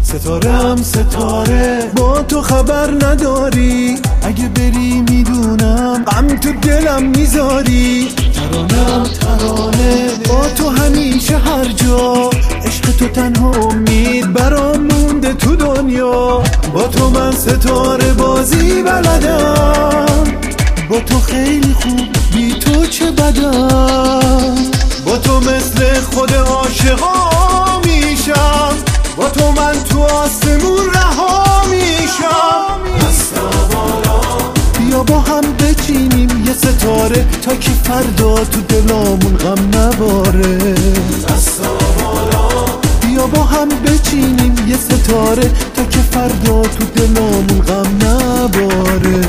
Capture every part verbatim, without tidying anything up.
ستاره هم ستاره، با تو خبر نداری، اگه بری میدونم غم تو دلم میذاری. ترانم ترانه، با تو همیشه هر جا، عشق تو تنها امید برام مونده تو دنیا. با تو من ستاره بازی بلدم، با تو خیلی خوب، بی تو چه بدم. با تو مثل خود عاشقا میشم، با تو من تو آسمون رها میشم. دستا بالا، بیا با هم بچینیم یه ستاره، تا که فردا تو دلامون غم نباره. دستا بالا، بیا با هم بچینیم یه ستاره، تا که فردا تو دلامون غم نباره.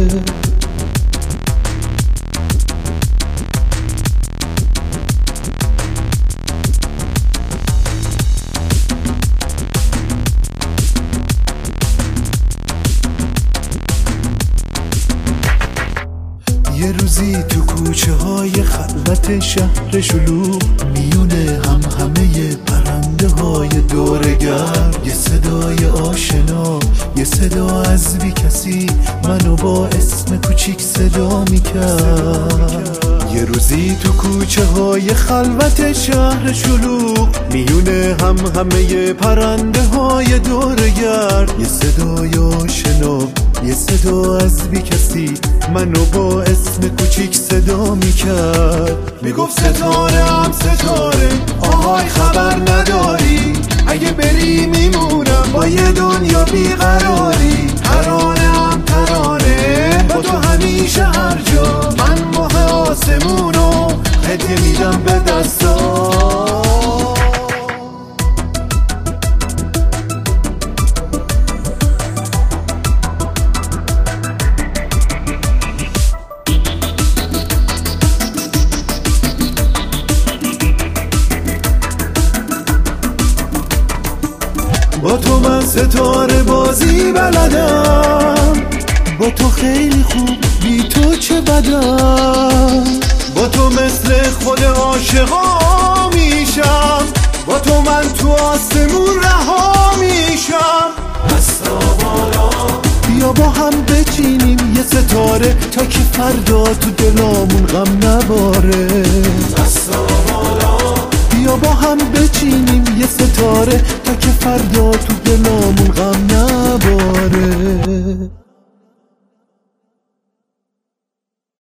یه روزی تو کوچه های خلوت شهر شلوغ، میونه هم همه پرنده های دورگرد، یه صدای آشنا، یه صدا از بی کسی، منو با اسم کوچیک صدا میکرد. یه روزی تو کوچه های خلوت شهر شلوغ، میونه هم همه پرنده های دورگرد، یه صدای آشنا، یه صدا از بی کسی، منو با اسم کوچیک صدا میکرد. میگفت ستاره هم ستاره، آهای خبر نداری، اگه بری میمونم با یه دنیا بیقراری. ترانه هم ترانه، با تو همیشه هر جا، من ماه آسمونو هدیه میدم به دستا. با تو من ستاره بازی بلدم، با تو خیلی خوب، بی تو چه بدم. با تو مثل خود عاشقا میشم، با تو من تو آسمون رها میشم. دستا بالا، بیا با هم بچینیم یه ستاره، تا که فردا تو دلامون غم نباره. دستا بالا، بیا با هم بچینیم یه ستاره، تا که فردا تو دلامون غم نباره.